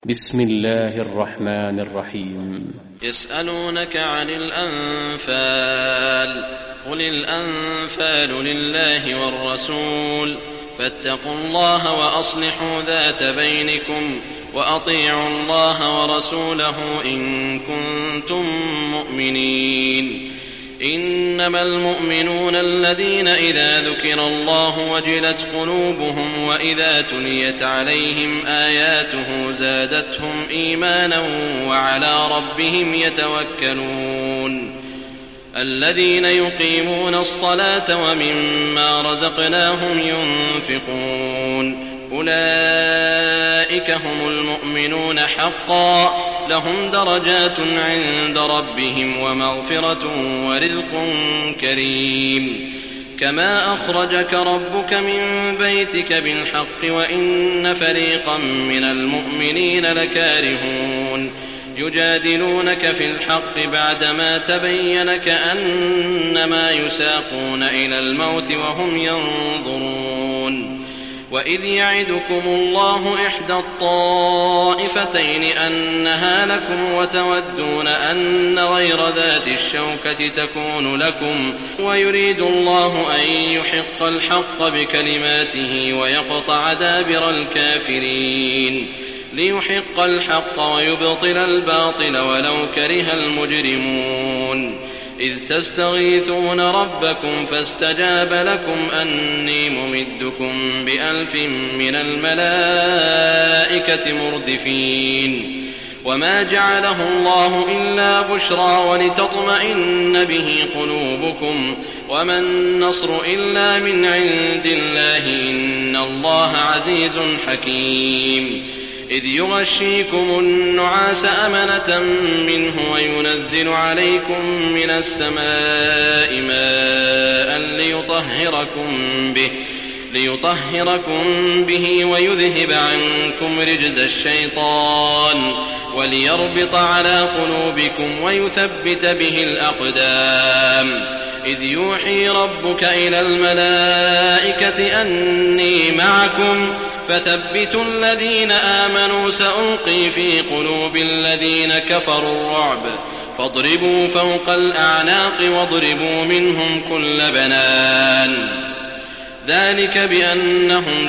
بسم الله الرحمن الرحيم. يسألونك عن الأنفال قل الأنفال لله والرسول فاتقوا الله وأصلحوا ذات بينكم وأطيعوا الله ورسوله إن كنتم مؤمنين. إنما المؤمنون الذين إذا ذكر الله وجلت قلوبهم وإذا تليت عليهم آياته زادتهم إيمانا وعلى ربهم يتوكلون. الذين يقيمون الصلاة ومما رزقناهم ينفقون أولئك هم المؤمنون حقا لهم درجات عند ربهم ومغفرة ورزق كريم. كما أخرجك ربك من بيتك بالحق وإن فريقا من المؤمنين لكارهون يجادلونك في الحق بعدما تبين كأنما يساقون إلى الموت وهم ينظرون. وإذ يعدكم الله إحدى الطائفتين أنها لكم وتودون أن غير ذات الشوكة تكون لكم ويريد الله أن يحق الحق بكلماته ويقطع دابر الكافرين ليحق الحق ويبطل الباطل ولو كره المجرمون. إذ تستغيثون ربكم فاستجاب لكم أني ممدكم ب1000 من الملائكة مردفين. وما جعله الله إلا بشرى ولتطمئن به قلوبكم وما النصر إلا من عند الله إن الله عزيز حكيم. إذ يغشيكم النعاس أمنة منه وينزل عليكم من السماء ماء ليطهركم به ويذهب عنكم رجز الشيطان وليربط على قلوبكم ويثبت به الأقدام. إذ يوحي ربك إلى الملائكة أني معكم فثبتوا الذين آمنوا سألقي في قلوب الذين كفروا الرعب فاضربوا فوق الأعناق واضربوا منهم كل بنان. ذلك بأنهم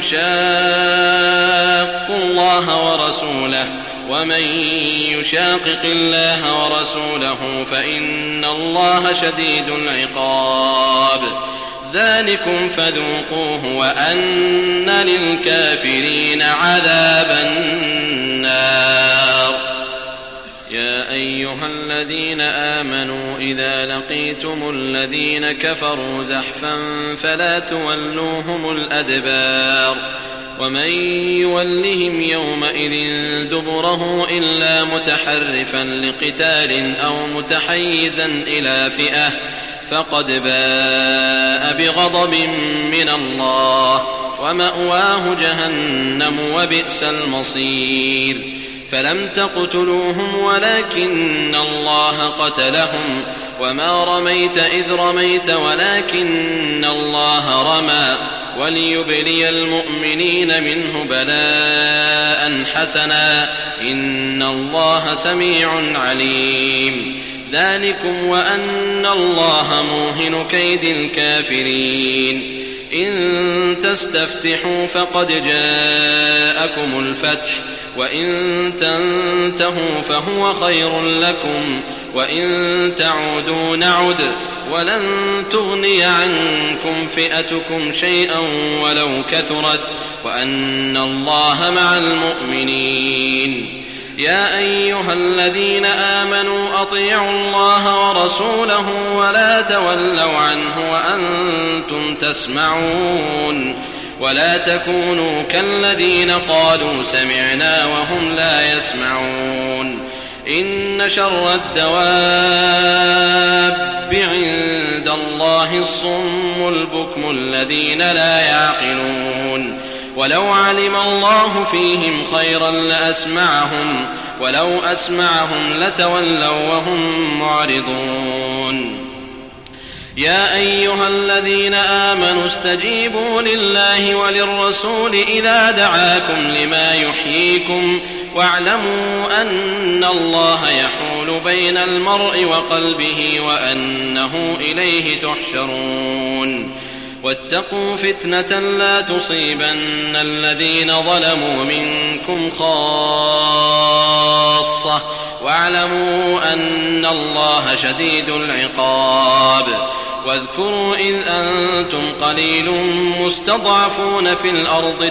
شاقوا الله ورسوله ومن يشاقق الله ورسوله فإن الله شديد العقاب. ذلكم فذوقوه وأن للكافرين عذاب النار. يا أيها الذين آمنوا إذا لقيتم الذين كفروا زحفا فلا تولوهم الأدبار ومن يولهم يومئذ دبره إلا متحرفا لقتال أو متحيزا إلى فئة فقد باء بغضب من الله ومأواه جهنم وبئس المصير. فلم تقتلوهم ولكن الله قتلهم وما رميت إذ رميت ولكن الله رمى وليبلي المؤمنين منه بلاء حسنا إن الله سميع عليم. ذلكم وأن الله موهن كيد الكافرين. إن تستفتحوا فقد جاءكم الفتح وإن تنتهوا فهو خير لكم وإن تعودوا نعد ولن تغني عنكم فئتكم شيئا ولو كثرت وأن الله مع المؤمنين. يا أيها الذين آمنوا أطيعوا الله ورسوله ولا تولوا عنه وأنتم تسمعون ولا تكونوا كالذين قالوا سمعنا وهم لا يسمعون. إن شر الدواب عند الله الصم البكم الذين لا يعقلون. ولو علم الله فيهم خيرا لأسمعهم ولو أسمعهم لتولوا وهم معرضون. يا أيها الذين آمنوا استجيبوا لله وللرسول إذا دعاكم لما يحييكم واعلموا أن الله يحول بين المرء وقلبه وأنه إليه تحشرون واتقوا فتنة لا تصيبن الذين ظلموا منكم خاصة واعلموا أن الله شديد العقاب واذكروا إذ أنتم قليل مستضعفون في الأرض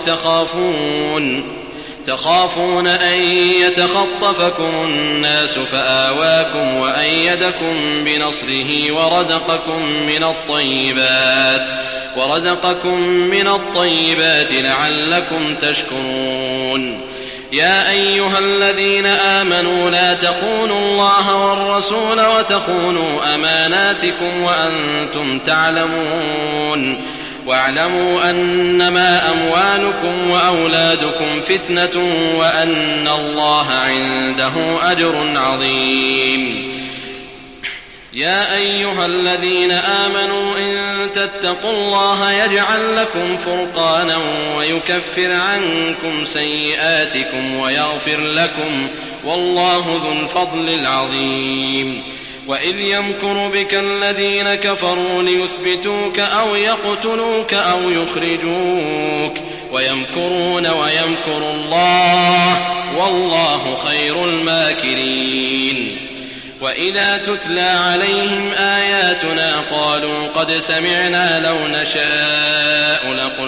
تخافون أن يتخطفكم الناس فآواكم وأيدكم بنصره ورزقكم من الطيبات لعلكم تشكرون يا أيها الذين آمنوا لا تخونوا الله والرسول وتخونوا أماناتكم وأنتم تعلمون واعلموا أنما أموالكم وأولادكم فتنة وأن الله عنده أجر عظيم يا أيها الذين آمنوا إن تتقوا الله يجعل لكم فرقانا ويكفر عنكم سيئاتكم ويغفر لكم والله ذو الفضل العظيم وإذ يمكر بك الذين كفروا ليثبتوك أو يقتلوك أو يخرجوك ويمكرون ويمكر الله والله خير الماكرين وإذا تتلى عليهم آياتنا قالوا قد سمعنا لو نشاء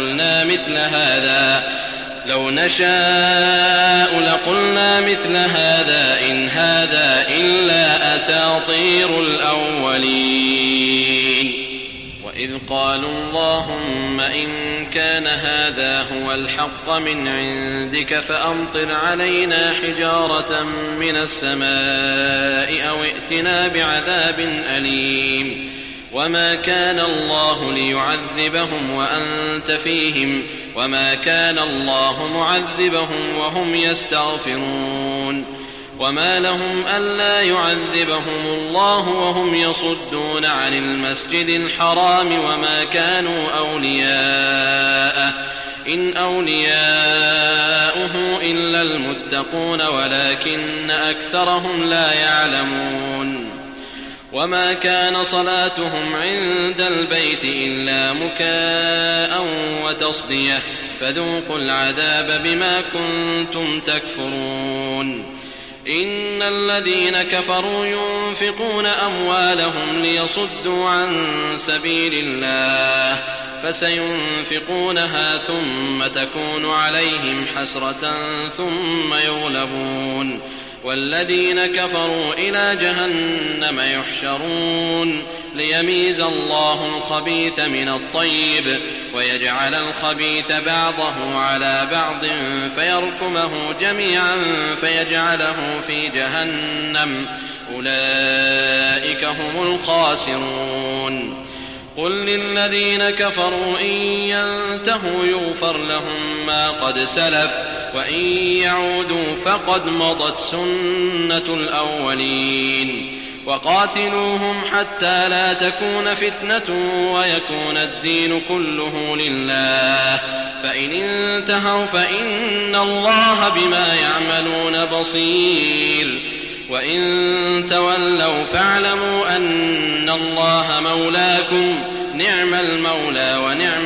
لقلنا مثل هذا إن هذا إلا أساطير الأولين وإذ قالوا اللهم إن كان هذا هو الحق من عندك فأمطر علينا حجارة من السماء أو ائتنا بعذاب أليم وما كان الله ليعذبهم وأنت فيهم وما كان الله معذبهم وهم يستغفرون وما لهم ألا يعذبهم الله وهم يصدون عن المسجد الحرام وما كانوا أولياءه إن أولياؤه إلا المتقون ولكن أكثرهم لا يعلمون وما كان صلاتهم عند البيت إلا مكاء وتصدية فذوقوا العذاب بما كنتم تكفرون إن الذين كفروا ينفقون أموالهم ليصدوا عن سبيل الله فسينفقونها ثم تكون عليهم حسرة ثم يغلبون والذين كفروا إلى جهنم يحشرون ليميز الله الخبيث من الطيب ويجعل الخبيث بعضه على بعض فيركمه جميعا فيجعله في جهنم أولئك هم الخاسرون قل للذين كفروا إن ينتهوا يغفر لهم ما قد سلف وإن يعودوا فقد مضت سنة الأولين وقاتلوهم حتى لا تكون فتنة ويكون الدين كله لله فإن انتهوا فإن الله بما يعملون بصير وإن تولوا فاعلموا أن الله مولاكم نعم المولى ونعم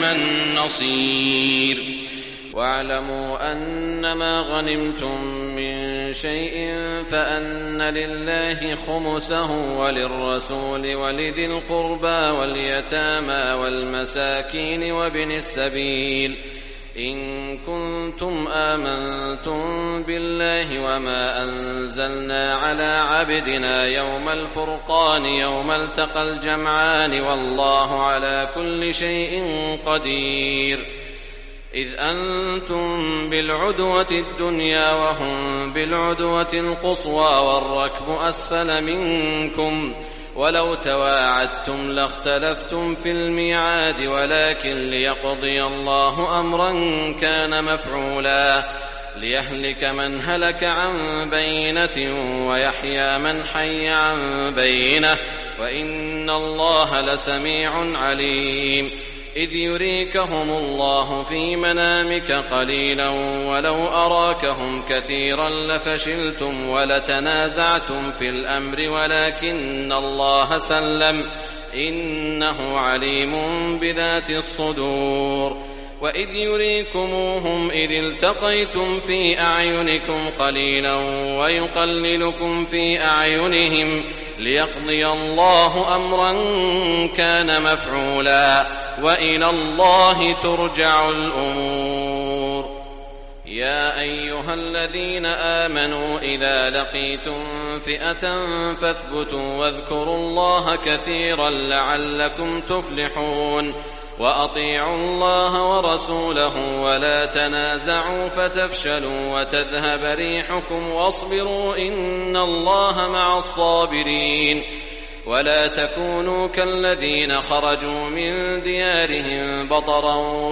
النصير واعلموا أنما غنمتم من شيء فأن لله خمسه وللرسول ولذي القربى واليتامى والمساكين وابن السبيل إن كنتم آمنتم بالله وما أنزلنا على عبدنا يوم الفرقان يوم التقى الجمعان والله على كل شيء قدير إذ أنتم بالعدوة الدنيا وهم بالعدوة القصوى والركب أسفل منكم ولو تواعدتم لاختلفتم في الميعاد ولكن ليقضي الله أمرا كان مفعولا ليهلك من هلك عن بينة ويحيى من حي عن بينة وإن الله لسميع عليم إذ يريكهم الله في منامك قليلا ولو أراكهم كثيرا لفشلتم ولتنازعتم في الأمر ولكن الله سلم إنه عليم بذات الصدور وإذ يريكموهم إذ التقيتم في أعينكم قليلا ويقللكم في أعينهم ليقضي الله أمرا كان مفعولا وإلى الله ترجع الأمور. يا أيها الذين آمنوا إذا لقيتم فئة فاثبتوا واذكروا الله كثيرا لعلكم تفلحون وأطيعوا الله ورسوله ولا تنازعوا فتفشلوا وتذهب ريحكم واصبروا إن الله مع الصابرين. ولا تكونوا كالذين خرجوا من ديارهم بطرا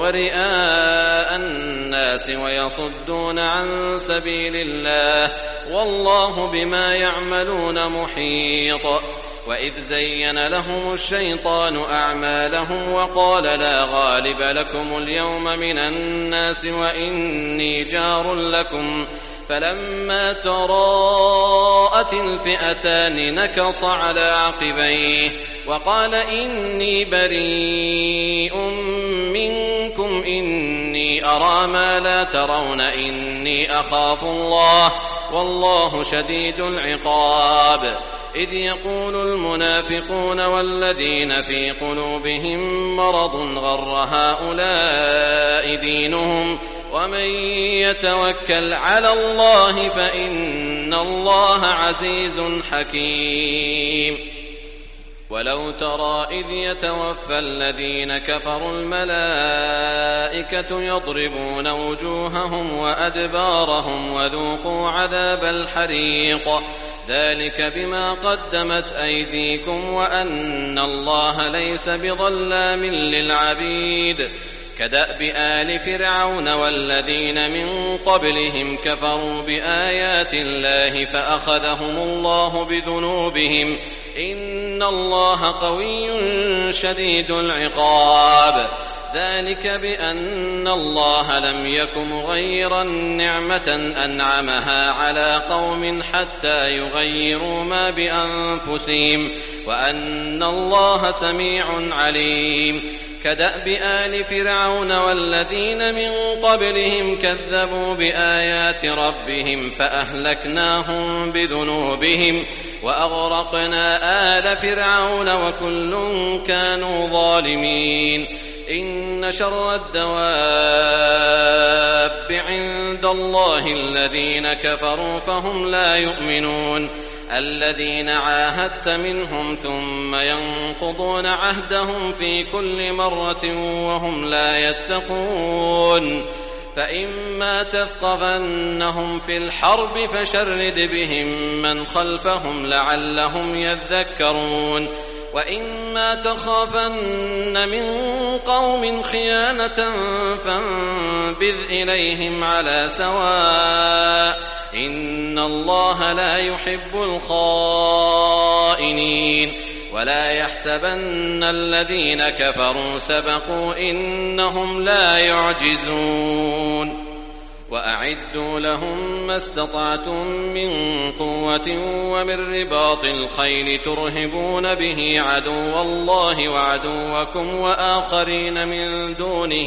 ورئاء الناس ويصدون عن سبيل الله والله بما يعملون محيط. وإذ زين لهم الشيطان أعمالهم وقال لا غالب لكم اليوم من الناس وإني جار لكم فلما تراءت الفئتان نكص على عقبيه وقال إني بريء منكم إني أرى ما لا ترون إني أخاف الله والله شديد العقاب. إذ يقول المنافقون والذين في قلوبهم مرض غر هؤلاء دينهم ومن يتوكل على الله فإن الله عزيز حكيم. ولو ترى إذ يتوفى الذين كفروا الملائكة يضربون وجوههم وأدبارهم وذوقوا عذاب الحريق ذلك بما قدمت أيديكم وأن الله ليس بظلام للعبيد. كدأب آل فرعون والذين من قبلهم كفروا بآيات الله فأخذهم الله بذنوبهم إن الله قوي شديد العقاب. ذلك بأن الله لم يك مغيرا نعمة أنعمها على قوم حتى يغيروا ما بأنفسهم وأن الله سميع عليم. كدأب آل فرعون والذين من قبلهم كذبوا بآيات ربهم فأهلكناهم بذنوبهم وأغرقنا آل فرعون وكل كانوا ظالمين. إن شر الدواب عند الله الذين كفروا فهم لا يؤمنون الذين عاهدت منهم ثم ينقضون عهدهم في كل مرة وهم لا يتقون. فإما تثقفنهم في الحرب فشرد بهم من خلفهم لعلهم يذكرون. وإما تخافن من قوم خيانة فانبذ إليهم على سواء إن الله لا يحب الخائنين. ولا يحسبن الذين كفروا سبقوا إنهم لا يعجزون. وأعدوا لهم ما استطعتم من قوة ومن رباط الخيل ترهبون به عدو الله وعدوكم وآخرين من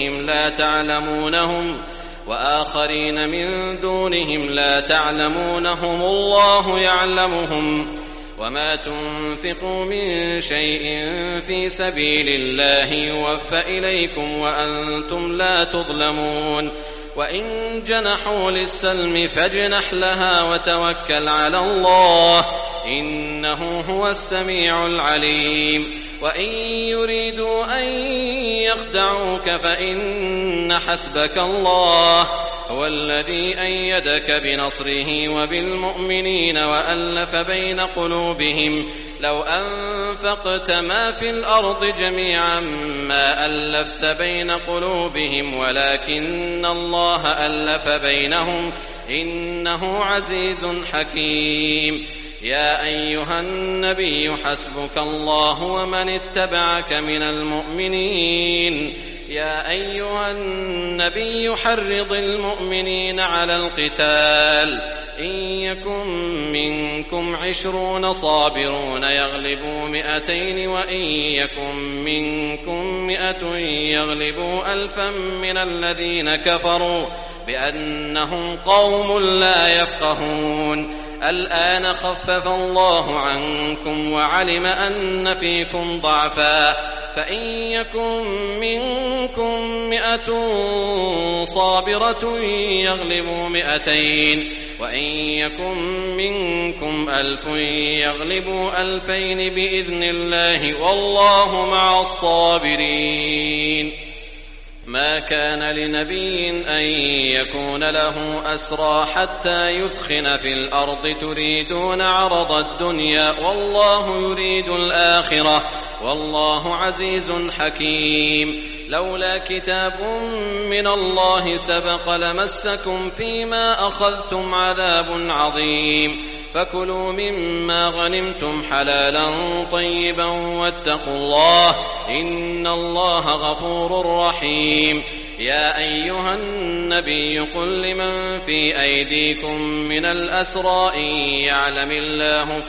دونهم لا تعلمونهم الله يعلمهم. وما تنفقوا من شيء في سبيل الله يوفى إليكم وأنتم لا تظلمون. وإن جنحوا للسلم فاجنح لها وتوكل على الله إنه هو السميع العليم. وإن يريدوا أن يخدعوك فإن حسبك الله هو الذي أيدك بنصره وبالمؤمنين وألف بين قلوبهم لو أنفقت ما في الأرض جميعا ما ألفت بين قلوبهم ولكن الله ألف بينهم إنه عزيز حكيم. يا أيها النبي حسبك الله ومن اتبعك من المؤمنين يا أيها النبي حرض المؤمنين على القتال إن يكن منكم 20 صابرون يغلبوا 200 وإن يكن منكم 100 يغلبوا 1000 من الذين كفروا بأنهم قوم لا يفقهون الآن خفف الله عنكم وعلم أن فيكم ضعفا فإن يكن منكم 100 صابرة يغلبوا 200 وإن يكن منكم 1000 يغلبوا 2000 بإذن الله والله مع الصابرين ما كان لنبي أن يكون له أسرى حتى يثخن في الأرض تريدون عرض الدنيا والله يريد الآخرة والله عزيز حكيم لولا كتاب من الله سبق لمسكم فيما أخذتم عذاب عظيم فكلوا مما غنمتم حلالا طيبا واتقوا الله إن الله غفور رحيم يا أيها النبي قل لمن في أيديكم من الأسرى إن يعلم الله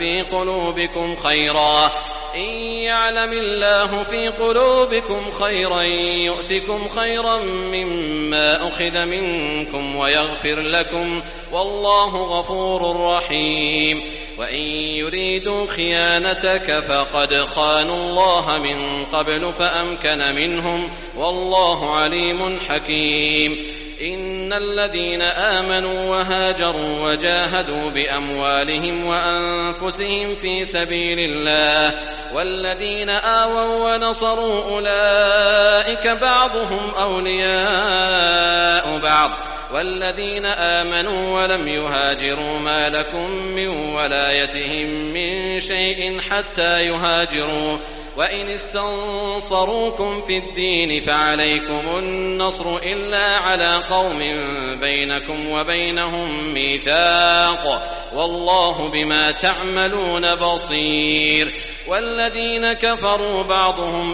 في قلوبكم خيرا يؤتكم خيرا مما أخذ منكم ويغفر لكم والله غفور رحيم وإن يريدوا خيانتك فقد خانوا الله من قبل فأمكن منهم والله عليم حكيم إن الذين آمنوا وهاجروا وجاهدوا بأموالهم وأنفسهم في سبيل الله والذين آووا ونصروا أولئك بعضهم أولياء بعض والذين آمنوا ولم يهاجروا ما لكم من ولايتهم من شيء حتى يهاجروا وإن استنصروكم في الدين فعليكم النصر إلا على قوم بينكم وبينهم ميثاق والله بما تعملون بصير والذين كفروا بعضهم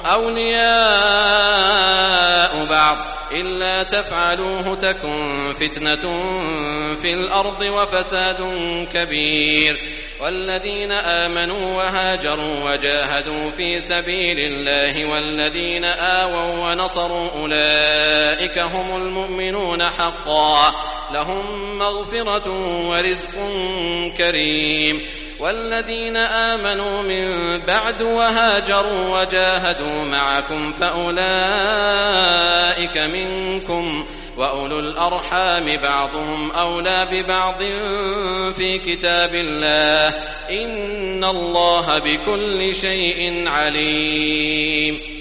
أولياء بعض إلا تفعلوه تكن فتنة في الأرض وفساد كبير والذين آمنوا وهاجروا وجاهدوا في سبيل الله والذين آووا ونصروا أولئك هم المؤمنون حقا لهم مغفرة ورزق كريم والذين آمنوا من بعد وهاجروا وجاهدوا معكم فأولئك منكم وأولو الأرحام بعضهم أولى ببعض في كتاب الله إن الله بكل شيء عليم